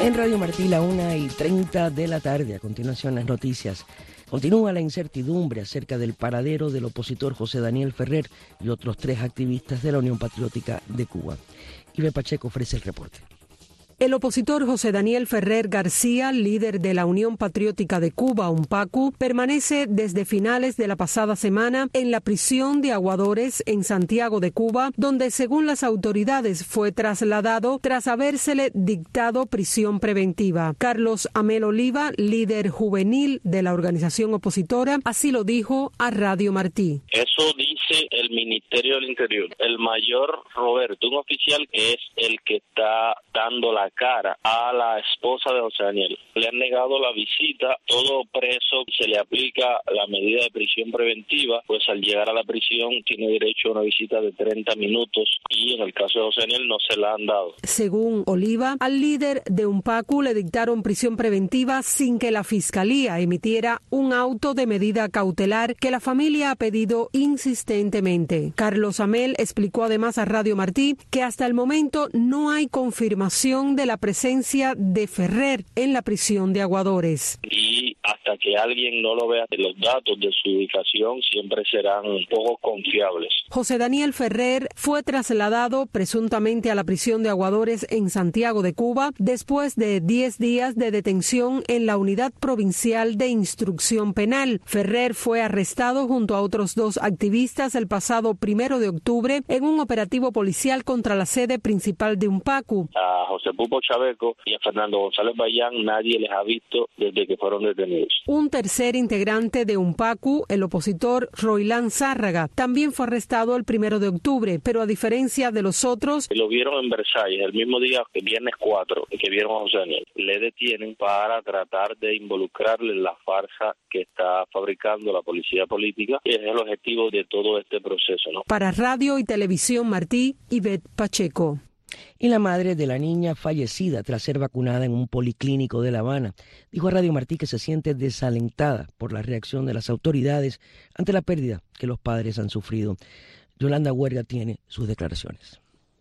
En Radio Martí, la 1:30 de la tarde. A continuación, las noticias. Continúa la incertidumbre acerca del paradero del opositor José Daniel Ferrer y otros 3 activistas de la Unión Patriótica de Cuba. Ibe Pacheco ofrece el reporte. El opositor José Daniel Ferrer García, líder de la Unión Patriótica de Cuba, UNPACU, permanece desde finales de la pasada semana en la prisión de Aguadores en Santiago de Cuba, donde según las autoridades fue trasladado tras habérsele dictado prisión preventiva. Carlos Amel Oliva, líder juvenil de la organización opositora, así lo dijo a Radio Martí. Eso dice el Ministerio del Interior. El mayor Roberto, un oficial que es el que está dando la cara a la esposa de José Daniel. Le han negado la visita. Todo preso se le aplica la medida de prisión preventiva, pues al llegar a la prisión tiene derecho a una visita de 30 minutos y en el caso de José Daniel no se la han dado. Según Oliva, al líder de UNPACU le dictaron prisión preventiva sin que la Fiscalía emitiera un auto de medida cautelar que la familia ha pedido insistentemente. Carlos Amel explicó además a Radio Martí que hasta el momento no hay confirmación de la presencia de Ferrer en la prisión de Aguadores. Y hasta que alguien no lo vea, los datos de su ubicación siempre serán poco confiables. José Daniel Ferrer fue trasladado presuntamente a la prisión de Aguadores en Santiago de Cuba después de 10 días de detención en la Unidad Provincial de Instrucción Penal. Ferrer fue arrestado junto a otros 2 activistas el pasado 1 de octubre en un operativo policial contra la sede principal de UNPACU. A José Pupo Chaveco y a Fernando González Bayán nadie les ha visto desde que fueron detenidos. Un tercer integrante de UNPACU, el opositor Roilán Zárraga, también fue arrestado el 1 de octubre, pero a diferencia de los otros... Lo vieron en Versalles el mismo día, el viernes 4, que vieron a José Daniel. Le detienen para tratar de involucrarle en la farsa que está fabricando la policía política, y es el objetivo de todo este proceso, ¿no? Para Radio y Televisión Martí, Ivette Pacheco. Y la madre de la niña fallecida tras ser vacunada en un policlínico de La Habana dijo a Radio Martí que se siente desalentada por la reacción de las autoridades ante la pérdida que los padres han sufrido. Yolanda Huerga tiene sus declaraciones.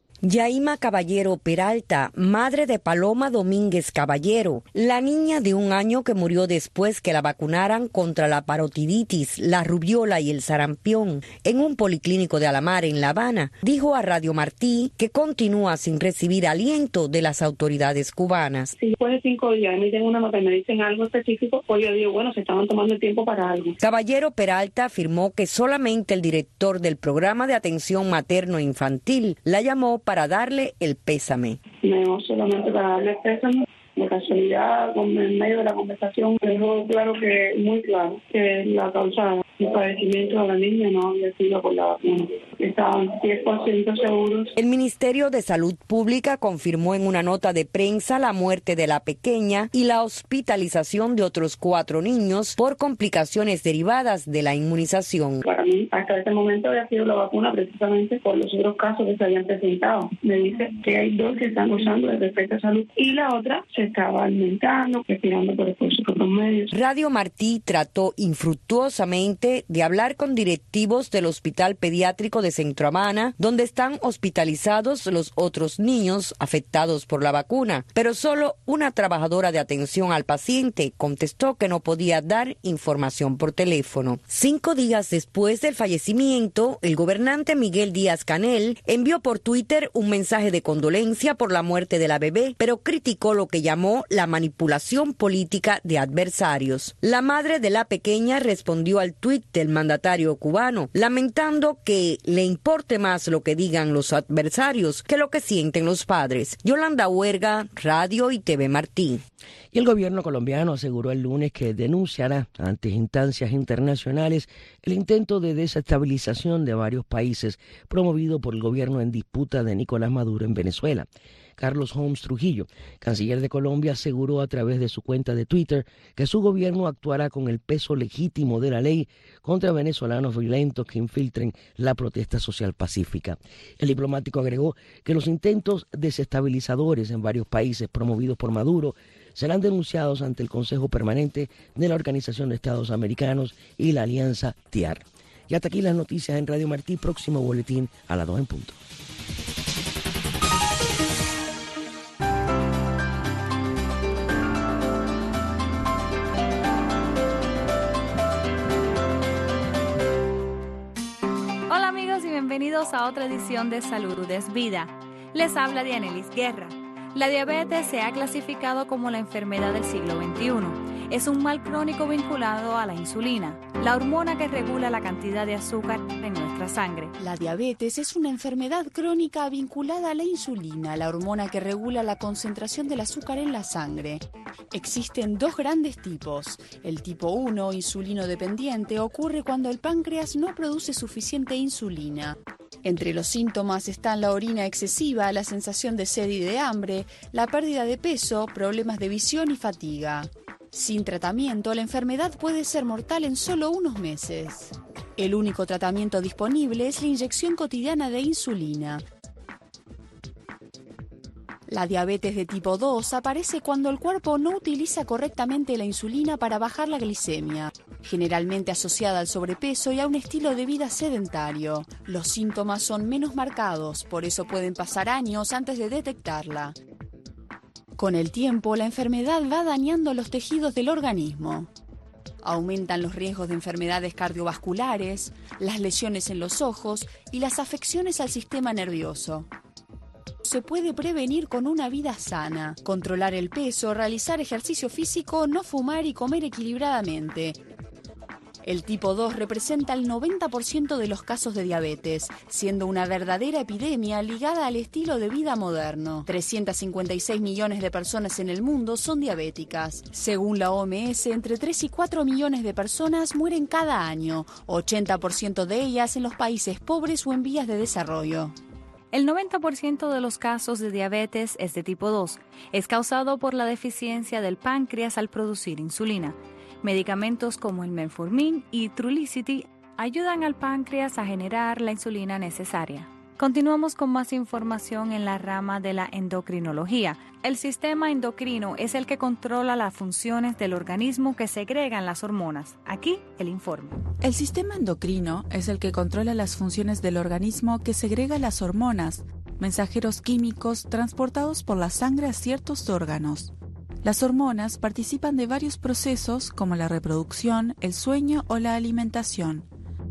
Yaima Caballero Peralta, madre de Paloma Domínguez Caballero, la niña de 1 año que murió después que la vacunaran contra la parotiditis, la rubiola y el sarampión en un policlínico de Alamar en La Habana, dijo a Radio Martí que continúa sin recibir aliento de las autoridades cubanas. Si después de 5 días me dicen una nota y me dicen algo específico, pues yo digo, bueno, se estaban tomando el tiempo para algo. Caballero Peralta afirmó que solamente el director del programa de atención materno-infantil la llamó para darle el pésame. No, solamente para darle el pésame. De casualidad, en medio de la conversación, dejó claro que, muy claro, que la causa del padecimiento de la niña no había sido por la vacuna. Estaban 10% seguros. El Ministerio de Salud Pública confirmó en una nota de prensa la muerte de la pequeña y la hospitalización de otros 4 niños por complicaciones derivadas de la inmunización. Para mí, hasta este momento había sido la vacuna precisamente por los otros casos que se habían presentado. Me dice que hay 2 que están usando de perfecta salud y la otra se estaba alimentando, respirando por esfuerzos por los medios. Radio Martí trató infructuosamente de hablar con directivos del Hospital Pediátrico de Centro Habana, donde están hospitalizados los otros niños afectados por la vacuna, pero solo una trabajadora de atención al paciente contestó que no podía dar información por teléfono. 5 días después del fallecimiento, el gobernante Miguel Díaz-Canel envió por Twitter un mensaje de condolencia por la muerte de la bebé, pero criticó lo que llamó la manipulación política de adversarios. La madre de la pequeña respondió al tuit del mandatario cubano, lamentando que le importe más lo que digan los adversarios que lo que sienten los padres. Yolanda Huerga, Radio y TV Martí. Y el gobierno colombiano aseguró el lunes que denunciará ante instancias internacionales el intento de desestabilización de varios países promovido por el gobierno en disputa de Nicolás Maduro en Venezuela. Carlos Holmes Trujillo, canciller de Colombia, aseguró a través de su cuenta de Twitter que su gobierno actuará con el peso legítimo de la ley contra venezolanos violentos que infiltren la protesta social pacífica. El diplomático agregó que los intentos desestabilizadores en varios países promovidos por Maduro serán denunciados ante el Consejo Permanente de la Organización de Estados Americanos y la Alianza TIAR. Y hasta aquí las noticias en Radio Martí. Próximo boletín a las 2 en punto. Bienvenidos a otra edición de Salud es Vida. Les habla Dianelis Guerra. La diabetes se ha clasificado como la enfermedad del siglo XXI. Es un mal crónico vinculado a la insulina, la hormona que regula la cantidad de azúcar en nuestra sangre. La diabetes es una enfermedad crónica vinculada a la insulina, la hormona que regula la concentración del azúcar en la sangre. Existen dos grandes tipos. El tipo 1, insulino dependiente, ocurre cuando el páncreas no produce suficiente insulina. Entre los síntomas están la orina excesiva, la sensación de sed y de hambre, la pérdida de peso, problemas de visión y fatiga. Sin tratamiento, la enfermedad puede ser mortal en solo unos meses. El único tratamiento disponible es la inyección cotidiana de insulina. La diabetes de tipo 2 aparece cuando el cuerpo no utiliza correctamente la insulina para bajar la glicemia, generalmente asociada al sobrepeso y a un estilo de vida sedentario. Los síntomas son menos marcados, por eso pueden pasar años antes de detectarla. Con el tiempo, la enfermedad va dañando los tejidos del organismo. Aumentan los riesgos de enfermedades cardiovasculares, las lesiones en los ojos y las afecciones al sistema nervioso. Se puede prevenir con una vida sana, controlar el peso, realizar ejercicio físico, no fumar y comer equilibradamente. El tipo 2 representa el 90% de los casos de diabetes, siendo una verdadera epidemia ligada al estilo de vida moderno. 356 millones de personas en el mundo son diabéticas. Según la OMS, entre 3 y 4 millones de personas mueren cada año, 80% de ellas en los países pobres o en vías de desarrollo. El 90% de los casos de diabetes es de tipo 2. Es causado por la deficiencia del páncreas al producir insulina. Medicamentos como el Metformin y Trulicity ayudan al páncreas a generar la insulina necesaria. Continuamos con más información en la rama de la endocrinología. El sistema endocrino es el que controla las funciones del organismo que segregan las hormonas. Aquí el informe. El sistema endocrino es el que controla las funciones del organismo que segrega las hormonas, mensajeros químicos transportados por la sangre a ciertos órganos. Las hormonas participan de varios procesos como la reproducción, el sueño o la alimentación.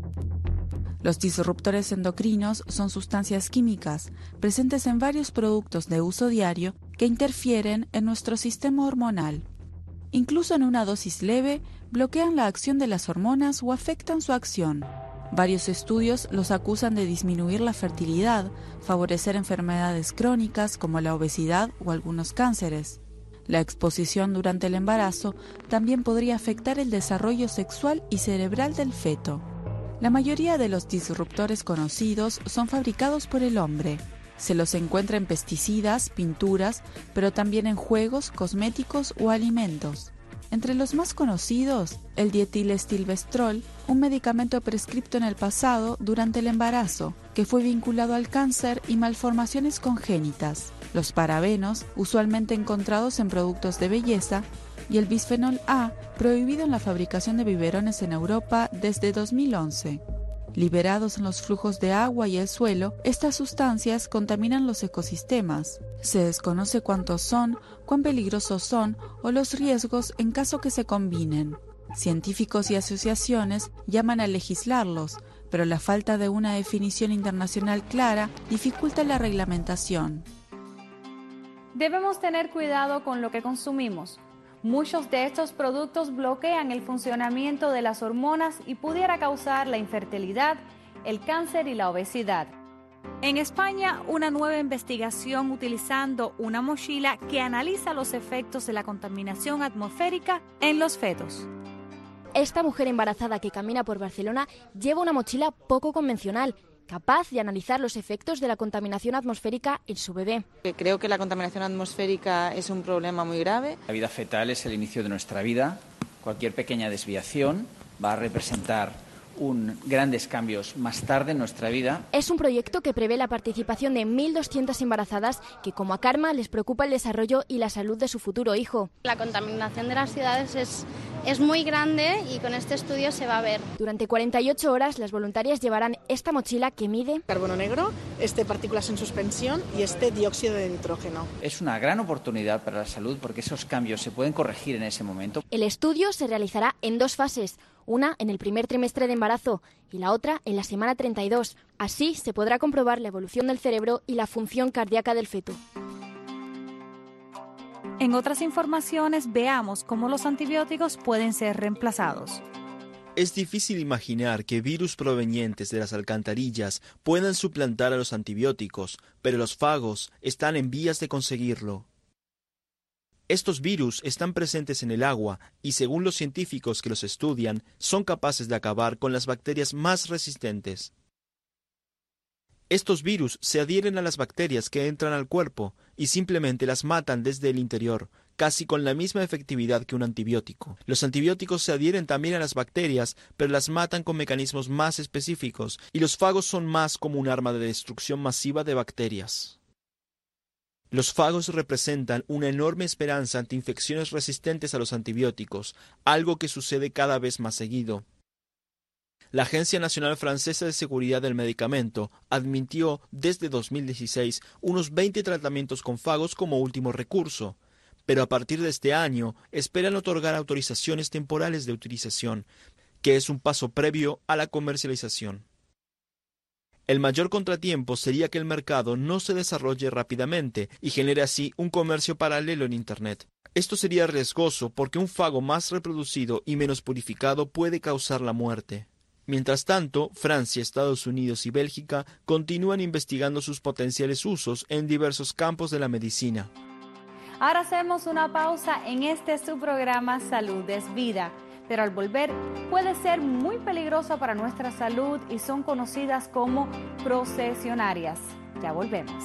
Los disruptores endocrinos son sustancias químicas presentes en varios productos de uso diario que interfieren en nuestro sistema hormonal. Incluso en una dosis leve, bloquean la acción de las hormonas o afectan su acción. Varios estudios los acusan de disminuir la fertilidad, favorecer enfermedades crónicas como la obesidad o algunos cánceres. La exposición durante el embarazo también podría afectar el desarrollo sexual y cerebral del feto. La mayoría de los disruptores conocidos son fabricados por el hombre. Se los encuentra en pesticidas, pinturas, pero también en juegos, cosméticos o alimentos. Entre los más conocidos, el dietilestilbestrol, un medicamento prescripto en el pasado durante el embarazo, que fue vinculado al cáncer y malformaciones congénitas. Los parabenos, usualmente encontrados en productos de belleza, y el bisfenol A, prohibido en la fabricación de biberones en Europa desde 2011. Liberados en los flujos de agua y el suelo, estas sustancias contaminan los ecosistemas. Se desconoce cuántos son, cuán peligrosos son o los riesgos en caso que se combinen. Científicos y asociaciones llaman a legislarlos, pero la falta de una definición internacional clara dificulta la reglamentación. Debemos tener cuidado con lo que consumimos. Muchos de estos productos bloquean el funcionamiento de las hormonas y pudiera causar la infertilidad, el cáncer y la obesidad. En España, una nueva investigación utilizando una mochila que analiza los efectos de la contaminación atmosférica en los fetos. Esta mujer embarazada que camina por Barcelona lleva una mochila poco convencional, capaz de analizar los efectos de la contaminación atmosférica en su bebé. Creo que la contaminación atmosférica es un problema muy grave. La vida fetal es el inicio de nuestra vida. Cualquier pequeña desviación va a representar grandes cambios más tarde en nuestra vida. Es un proyecto que prevé la participación de 1.200 embarazadas que, como a Karma, les preocupa el desarrollo y la salud de su futuro hijo. La contaminación de las ciudades es es muy grande y con este estudio se va a ver. Durante 48 horas las voluntarias llevarán esta mochila que mide carbono negro, partículas en suspensión y dióxido de nitrógeno. Es una gran oportunidad para la salud porque esos cambios se pueden corregir en ese momento. El estudio se realizará en 2 fases, una en el primer trimestre de embarazo y la otra en la semana 32. Así se podrá comprobar la evolución del cerebro y la función cardíaca del feto. En otras informaciones, veamos cómo los antibióticos pueden ser reemplazados. Es difícil imaginar que virus provenientes de las alcantarillas puedan suplantar a los antibióticos, pero los fagos están en vías de conseguirlo. Estos virus están presentes en el agua y, según los científicos que los estudian, son capaces de acabar con las bacterias más resistentes. Estos virus se adhieren a las bacterias que entran al cuerpo y simplemente las matan desde el interior, casi con la misma efectividad que un antibiótico. Los antibióticos se adhieren también a las bacterias, pero las matan con mecanismos más específicos, y los fagos son más como un arma de destrucción masiva de bacterias. Los fagos representan una enorme esperanza ante infecciones resistentes a los antibióticos, algo que sucede cada vez más seguido. La Agencia Nacional Francesa de Seguridad del Medicamento admitió desde 2016 unos 20 tratamientos con fagos como último recurso, pero a partir de este año esperan otorgar autorizaciones temporales de utilización, que es un paso previo a la comercialización. El mayor contratiempo sería que el mercado no se desarrolle rápidamente y genere así un comercio paralelo en Internet. Esto sería riesgoso porque un fago más reproducido y menos purificado puede causar la muerte. Mientras tanto, Francia, Estados Unidos y Bélgica continúan investigando sus potenciales usos en diversos campos de la medicina. Ahora hacemos una pausa en su programa Salud es Vida, pero al volver puede ser muy peligroso para nuestra salud y son conocidas como procesionarias. Ya volvemos.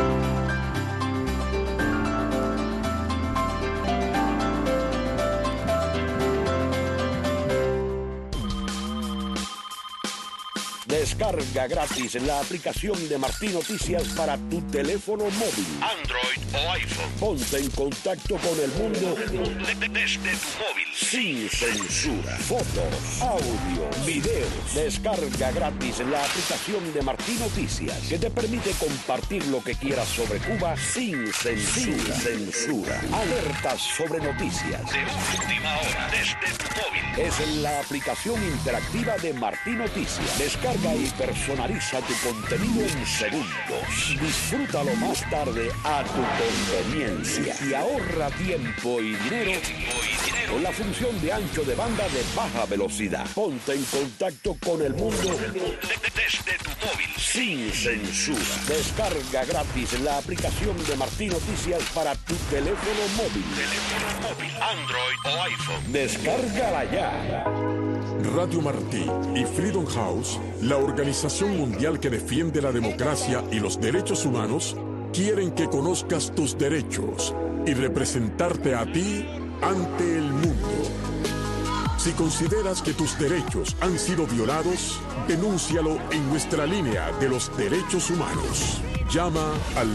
Descarga gratis la aplicación de Martín Noticias para tu teléfono móvil, Android o iPhone. Ponte en contacto con el mundo desde tu móvil, sin censura. Fotos, audio, videos. Descarga gratis la aplicación de Martín Noticias, que te permite compartir lo que quieras sobre Cuba sin censura. Alertas sobre noticias de última hora desde tu móvil. Es la aplicación interactiva de Martín Noticias. Descarga y personaliza tu contenido en segundos. Disfrútalo más tarde a tu conveniencia y ahorra tiempo y dinero con la función de ancho de banda de baja velocidad. Ponte en contacto con el mundo desde tu móvil, sin censura. Descarga gratis la aplicación de Martín Noticias para tu teléfono móvil, Android o iPhone. Descárgala ya. Radio Martí y Freedom House, la organización mundial que defiende la democracia y los derechos humanos, quieren que conozcas tus derechos y representarte a ti ante el mundo. Si consideras que tus derechos han sido violados, denúncialo en nuestra línea de los derechos humanos. Llama al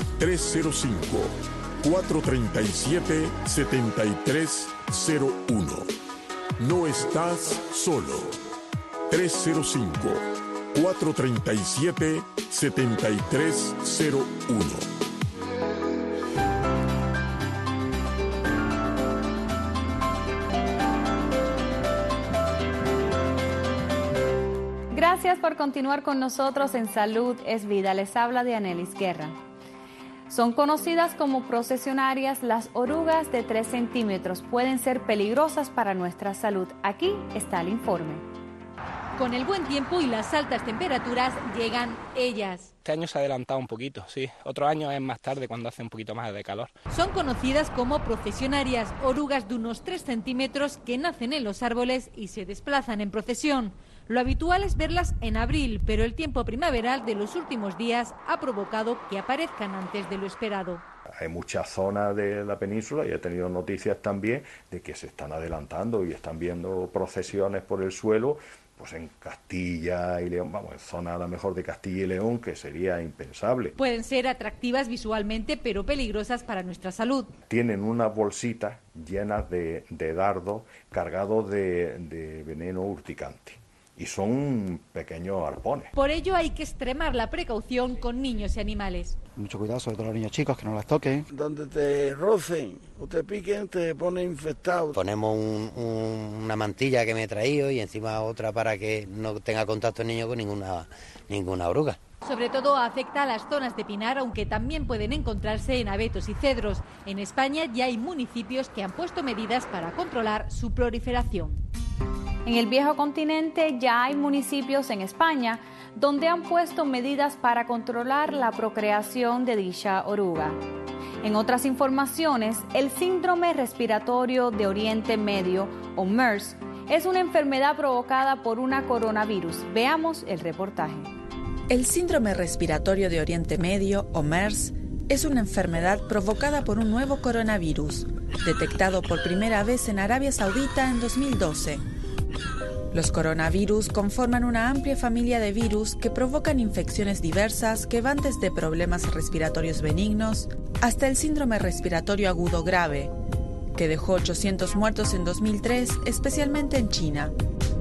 305-437-7301. No estás solo. 305-437-7301. Gracias por continuar con nosotros en Salud es Vida. Les habla Dianelis Guerra. Son conocidas como procesionarias. Las orugas de 3 centímetros pueden ser peligrosas para nuestra salud. Aquí está el informe. Con el buen tiempo y las altas temperaturas llegan ellas. Este año se ha adelantado un poquito, sí. Otro año es más tarde cuando hace un poquito más de calor. Son conocidas como procesionarias, orugas de unos 3 centímetros que nacen en los árboles y se desplazan en procesión. Lo habitual es verlas en abril, pero el tiempo primaveral de los últimos días ha provocado que aparezcan antes de lo esperado. Hay muchas zonas de la península y he tenido noticias también de que se están adelantando y están viendo procesiones por el suelo Pues en Castilla y León, vamos, en zona a lo mejor de Castilla y León, que sería impensable. Pueden ser atractivas visualmente, pero peligrosas para nuestra salud. Tienen unas bolsitas llenas de dardos cargados de veneno urticante. Y son pequeños arpones. Por ello hay que extremar la precaución con niños y animales. Mucho cuidado, sobre todo los niños chicos, que no las toquen. Donde te rocen o te piquen, te pones infectado. Ponemos una mantilla que me he traído y encima otra para que no tenga contacto el niño con ninguna oruga. Sobre todo afecta a las zonas de pinar, aunque también pueden encontrarse en abetos y cedros. En España ya hay municipios que han puesto medidas para controlar su proliferación. En el viejo continente ya hay municipios en España donde han puesto medidas para controlar la procreación de dicha oruga. En otras informaciones, el síndrome respiratorio de Oriente Medio, o MERS, es una enfermedad provocada por una coronavirus. Veamos el reportaje. El síndrome respiratorio de Oriente Medio, o MERS, es una enfermedad provocada por un nuevo coronavirus, detectado por primera vez en Arabia Saudita en 2012. Los coronavirus conforman una amplia familia de virus que provocan infecciones diversas que van desde problemas respiratorios benignos hasta el síndrome respiratorio agudo grave, que dejó 800 muertos en 2003, especialmente en China.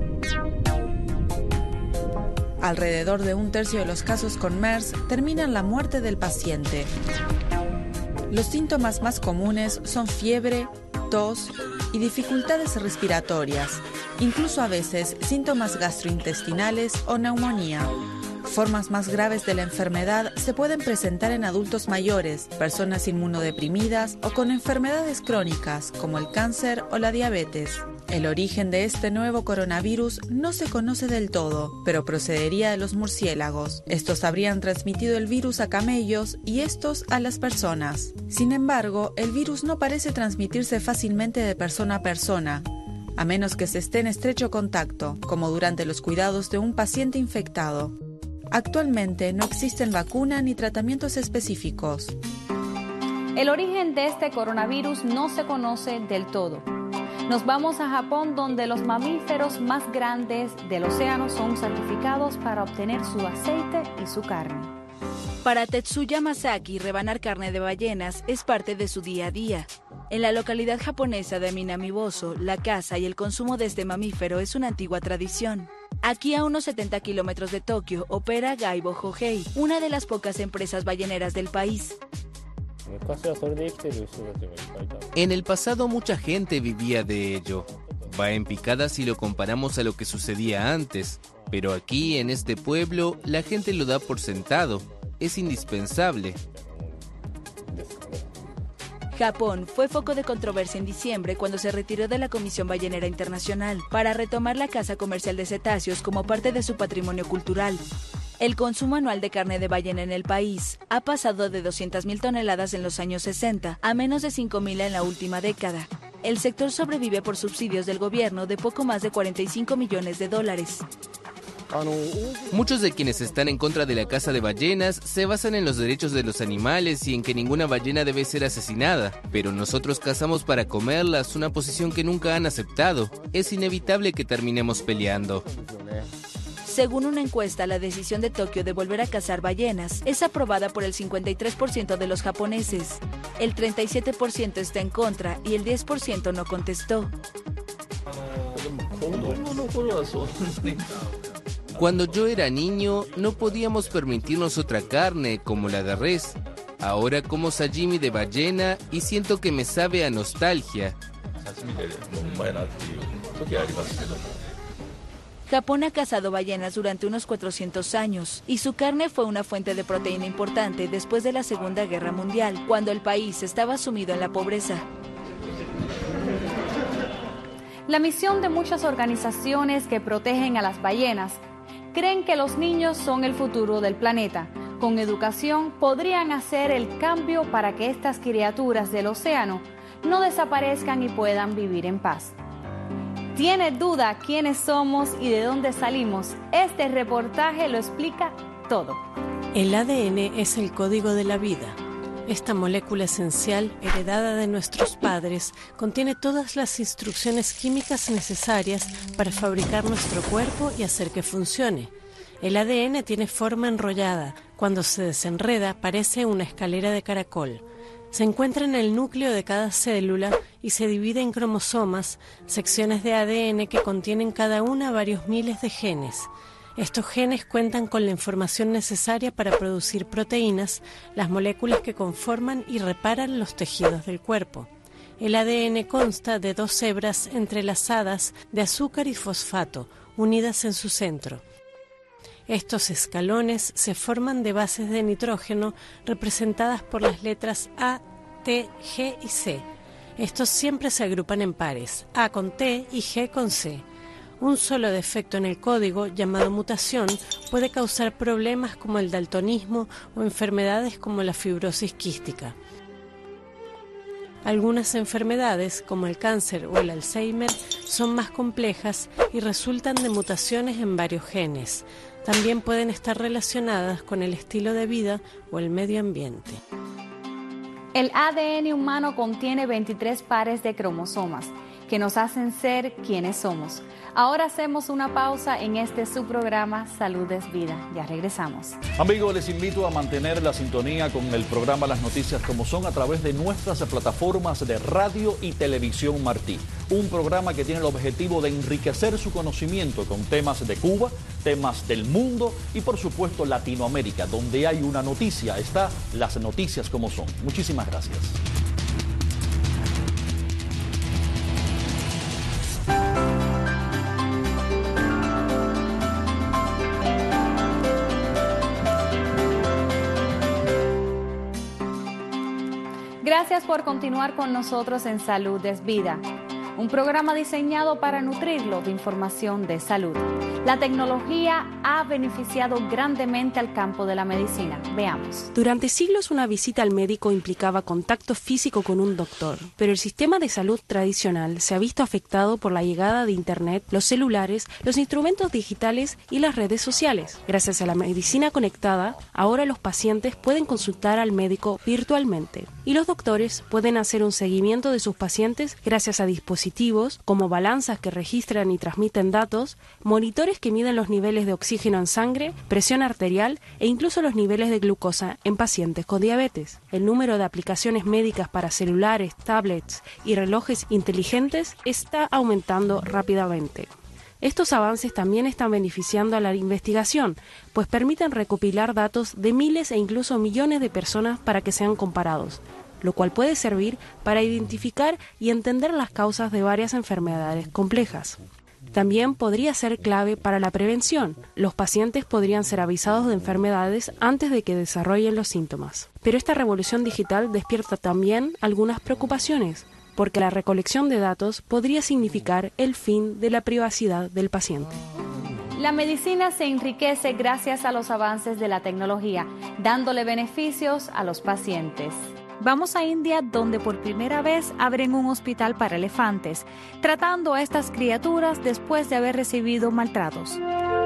Alrededor de un tercio de los casos con MERS terminan la muerte del paciente. Los síntomas más comunes son fiebre, tos y dificultades respiratorias, incluso a veces síntomas gastrointestinales o neumonía. Formas más graves de la enfermedad se pueden presentar en adultos mayores, personas inmunodeprimidas o con enfermedades crónicas como el cáncer o la diabetes. El origen de este nuevo coronavirus no se conoce del todo, pero procedería de los murciélagos. Estos habrían transmitido el virus a camellos y estos a las personas. Sin embargo, el virus no parece transmitirse fácilmente de persona a persona, a menos que se esté en estrecho contacto, como durante los cuidados de un paciente infectado. Actualmente no existen vacuna ni tratamientos específicos. El origen de este coronavirus no se conoce del todo. Nos vamos a Japón, donde los mamíferos más grandes del océano son sacrificados para obtener su aceite y su carne. Para Tetsuya Masaki, rebanar carne de ballenas es parte de su día a día. En la localidad japonesa de Minamiboso, la caza y el consumo de este mamífero es una antigua tradición. Aquí, a unos 70 kilómetros de Tokio, opera Gaibo Hohei, una de las pocas empresas balleneras del país. En el pasado mucha gente vivía de ello. Va en picada si lo comparamos a lo que sucedía antes, pero aquí en este pueblo la gente lo da por sentado. Es indispensable. Japón fue foco de controversia en diciembre cuando se retiró de la Comisión Ballenera Internacional para retomar la caza comercial de cetáceos como parte de su patrimonio cultural. El consumo anual de carne de ballena en el país ha pasado de 200.000 toneladas en los años 60 a menos de 5.000 en la última década. El sector sobrevive por subsidios del gobierno de poco más de $45 millones. Muchos de quienes están en contra de la caza de ballenas se basan en los derechos de los animales y en que ninguna ballena debe ser asesinada, pero nosotros cazamos para comerlas, una posición que nunca han aceptado. Es inevitable que terminemos peleando. Según una encuesta, la decisión de Tokio de volver a cazar ballenas es aprobada por el 53% de los japoneses. El 37% está en contra y el 10% no contestó. Cuando yo era niño, no podíamos permitirnos otra carne como la de res. Ahora como sashimi de ballena y siento que me sabe a nostalgia. Japón ha cazado ballenas durante unos 400 años y su carne fue una fuente de proteína importante después de la Segunda Guerra Mundial, cuando el país estaba sumido en la pobreza. La misión de muchas organizaciones que protegen a las ballenas creen que los niños son el futuro del planeta. Con educación podrían hacer el cambio para que estas criaturas del océano no desaparezcan y puedan vivir en paz. ¿Tienes duda quiénes somos y de dónde salimos? Este reportaje lo explica todo. El ADN es el código de la vida. Esta molécula esencial, heredada de nuestros padres, contiene todas las instrucciones químicas necesarias para fabricar nuestro cuerpo y hacer que funcione. El ADN tiene forma enrollada. Cuando se desenreda, parece una escalera de caracol. Se encuentra en el núcleo de cada célula y se divide en cromosomas, secciones de ADN que contienen cada una varios miles de genes. Estos genes cuentan con la información necesaria para producir proteínas, las moléculas que conforman y reparan los tejidos del cuerpo. El ADN consta de 2 hebras entrelazadas de azúcar y fosfato, unidas en su centro. Estos escalones se forman de bases de nitrógeno representadas por las letras A, T, G y C. Estos siempre se agrupan en pares, A con T y G con C. Un solo defecto en el código, llamado mutación, puede causar problemas como el daltonismo o enfermedades como la fibrosis quística. Algunas enfermedades, como el cáncer o el Alzheimer, son más complejas y resultan de mutaciones en varios genes. También pueden estar relacionadas con el estilo de vida o el medio ambiente. El ADN humano contiene 23 pares de cromosomas que nos hacen ser quienes somos. Ahora hacemos una pausa en este su programa Salud es Vida. Ya regresamos. Amigos, les invito a mantener la sintonía con el programa Las Noticias Como Son a través de nuestras plataformas de radio y televisión Martí. Un programa que tiene el objetivo de enriquecer su conocimiento con temas de Cuba, temas del mundo y por supuesto Latinoamérica. Donde hay una noticia, está Las Noticias Como Son. Muchísimas gracias. Gracias por continuar con nosotros en Salud es Vida, un programa diseñado para nutrirlo de información de salud. La tecnología ha beneficiado grandemente al campo de la medicina. Veamos. Durante siglos una visita al médico implicaba contacto físico con un doctor, pero el sistema de salud tradicional se ha visto afectado por la llegada de Internet, los celulares, los instrumentos digitales y las redes sociales. Gracias a la medicina conectada, ahora los pacientes pueden consultar al médico virtualmente y los doctores pueden hacer un seguimiento de sus pacientes gracias a dispositivos como balanzas que registran y transmiten datos, monitores que miden los niveles de oxígeno en sangre, presión arterial e incluso los niveles de glucosa en pacientes con diabetes. El número de aplicaciones médicas para celulares, tablets y relojes inteligentes está aumentando rápidamente. Estos avances también están beneficiando a la investigación, pues permiten recopilar datos de miles e incluso millones de personas para que sean comparados, lo cual puede servir para identificar y entender las causas de varias enfermedades complejas. También podría ser clave para la prevención. Los pacientes podrían ser avisados de enfermedades antes de que desarrollen los síntomas. Pero esta revolución digital despierta también algunas preocupaciones, porque la recolección de datos podría significar el fin de la privacidad del paciente. La medicina se enriquece gracias a los avances de la tecnología, dándole beneficios a los pacientes. Vamos a India, donde por primera vez abren un hospital para elefantes, tratando a estas criaturas después de haber recibido maltratos.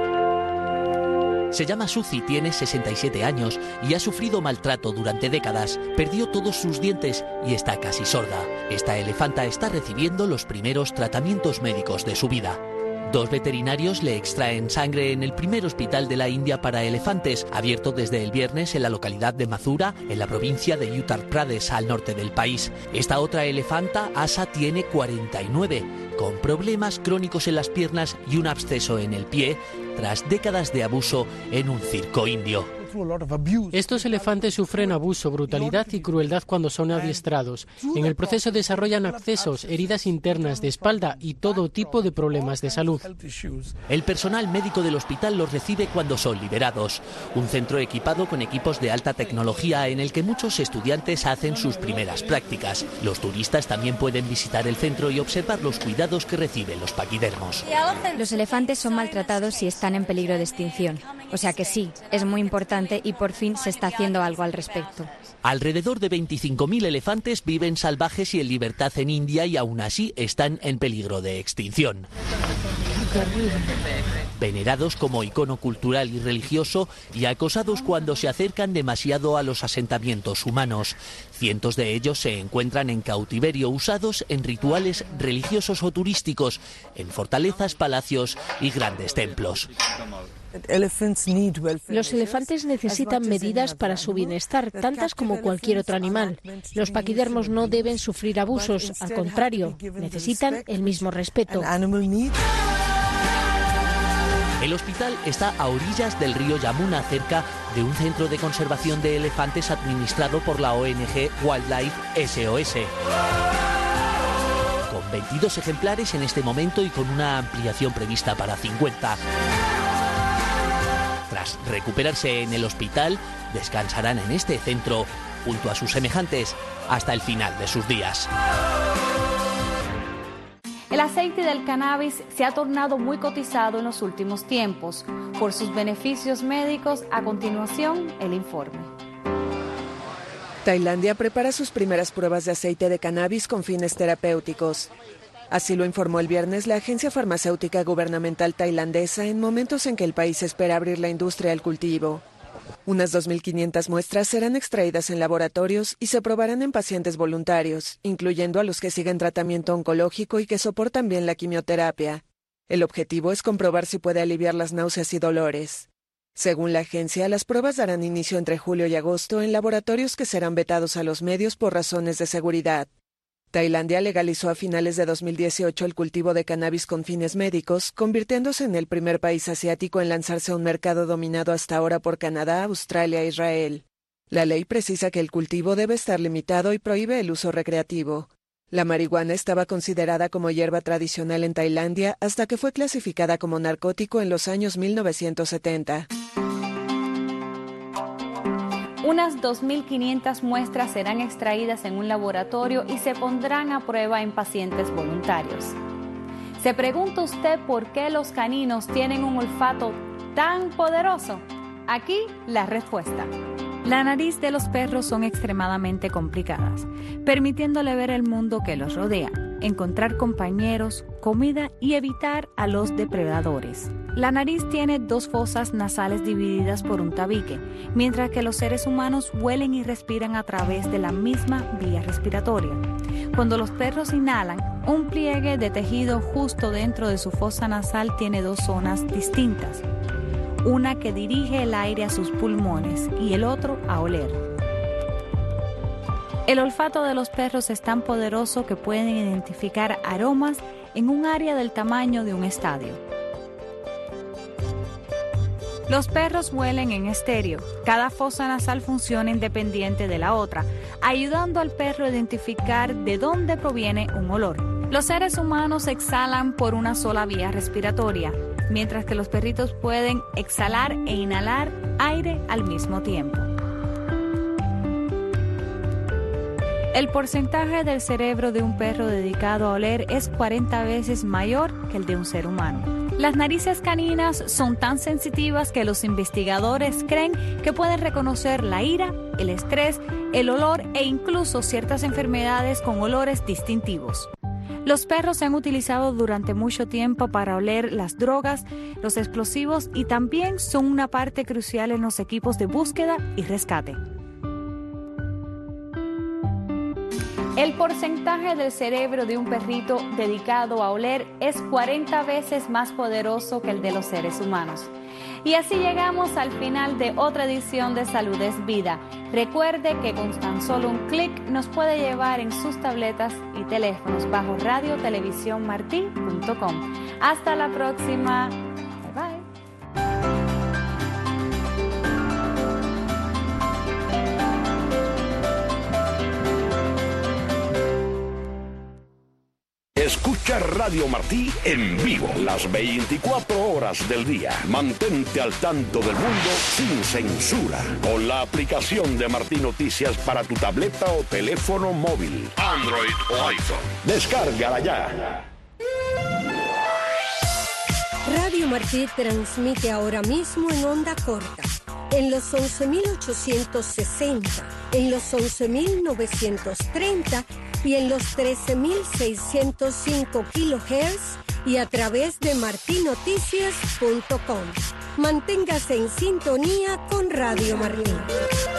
Se llama Suzy, tiene 67 años y ha sufrido maltrato durante décadas. Perdió todos sus dientes y está casi sorda. Esta elefanta está recibiendo los primeros tratamientos médicos de su vida. 2 veterinarios le extraen sangre en el primer hospital de la India para elefantes, abierto desde el viernes en la localidad de Mathura, en la provincia de Uttar Pradesh, al norte del país. Esta otra elefanta, Asa, tiene 49, con problemas crónicos en las piernas y un absceso en el pie, tras décadas de abuso en un circo indio. Estos elefantes sufren abuso, brutalidad y crueldad cuando son adiestrados. En el proceso desarrollan abscesos, heridas internas de espalda y todo tipo de problemas de salud. El personal médico del hospital los recibe cuando son liberados. Un centro equipado con equipos de alta tecnología en el que muchos estudiantes hacen sus primeras prácticas. Los turistas también pueden visitar el centro y observar los cuidados que reciben los paquidermos. Los elefantes son maltratados y están en peligro de extinción. O sea que sí, es muy importante y por fin se está haciendo algo al respecto. Alrededor de 25.000 elefantes viven salvajes y en libertad en India y aún así están en peligro de extinción. venerados como icono cultural y religioso y acosados cuando se acercan demasiado a los asentamientos humanos. Cientos de ellos se encuentran en cautiverio, usados en rituales religiosos o turísticos, en fortalezas, palacios y grandes templos. Los elefantes necesitan medidas para su bienestar, tantas como cualquier otro animal. Los paquidermos no deben sufrir abusos, al contrario, necesitan el mismo respeto. El hospital está a orillas del río Yamuna, cerca de un centro de conservación de elefantes administrado por la ONG Wildlife SOS. Con 22 ejemplares en este momento y con una ampliación prevista para 50. Tras recuperarse en el hospital, descansarán en este centro junto a sus semejantes hasta el final de sus días. El aceite del cannabis se ha tornado muy cotizado en los últimos tiempos por sus beneficios médicos. A continuación, el informe. Tailandia prepara sus primeras pruebas de aceite de cannabis con fines terapéuticos. Así lo informó el viernes la agencia farmacéutica gubernamental tailandesa en momentos en que el país espera abrir la industria al cultivo. Unas 2.500 muestras serán extraídas en laboratorios y se probarán en pacientes voluntarios, incluyendo a los que siguen tratamiento oncológico y que soportan bien la quimioterapia. El objetivo es comprobar si puede aliviar las náuseas y dolores. Según la agencia, las pruebas darán inicio entre julio y agosto en laboratorios que serán vetados a los medios por razones de seguridad. Tailandia legalizó a finales de 2018 el cultivo de cannabis con fines médicos, convirtiéndose en el primer país asiático en lanzarse a un mercado dominado hasta ahora por Canadá, Australia e Israel. La ley precisa que el cultivo debe estar limitado y prohíbe el uso recreativo. La marihuana estaba considerada como hierba tradicional en Tailandia hasta que fue clasificada como narcótico en los años 1970. Unas 2.500 muestras serán extraídas en un laboratorio y se pondrán a prueba en pacientes voluntarios. ¿Se pregunta usted por qué los caninos tienen un olfato tan poderoso? Aquí la respuesta. La nariz de los perros son extremadamente complicadas, permitiéndole ver el mundo que los rodea, encontrar compañeros, comida y evitar a los depredadores. La nariz tiene 2 fosas nasales divididas por un tabique, mientras que los seres humanos huelen y respiran a través de la misma vía respiratoria. Cuando los perros inhalan, un pliegue de tejido justo dentro de su fosa nasal tiene 2 zonas distintas. Una que dirige el aire a sus pulmones y el otro a oler. El olfato de los perros es tan poderoso que pueden identificar aromas en un área del tamaño de un estadio. Los perros huelen en estéreo. Cada fosa nasal funciona independiente de la otra, ayudando al perro a identificar de dónde proviene un olor. Los seres humanos exhalan por una sola vía respiratoria, mientras que los perritos pueden exhalar e inhalar aire al mismo tiempo. El porcentaje del cerebro de un perro dedicado a oler es 40 veces mayor que el de un ser humano. Las narices caninas son tan sensitivas que los investigadores creen que pueden reconocer la ira, el estrés, el olor e incluso ciertas enfermedades con olores distintivos. Los perros se han utilizado durante mucho tiempo para oler las drogas, los explosivos y también son una parte crucial en los equipos de búsqueda y rescate. El porcentaje del cerebro de un perrito dedicado a oler es 40 veces más poderoso que el de los seres humanos. Y así llegamos al final de otra edición de Salud es Vida. Recuerde que con tan solo un clic nos puede llevar en sus tabletas y teléfonos bajo radiotelevisiónmarti.com. Hasta la próxima. Bye bye. Escucha Radio Martí en vivo las 24 horas del día. Mantente al tanto del mundo sin censura con la aplicación de Martí Noticias para tu tableta o teléfono móvil, Android o iPhone. Descárgala ya. Radio Martí transmite ahora mismo en onda corta, en los 11.860, en los 11.930 y en los 13.605 kHz y a través de martinoticias.com. Manténgase en sintonía con Radio Martín.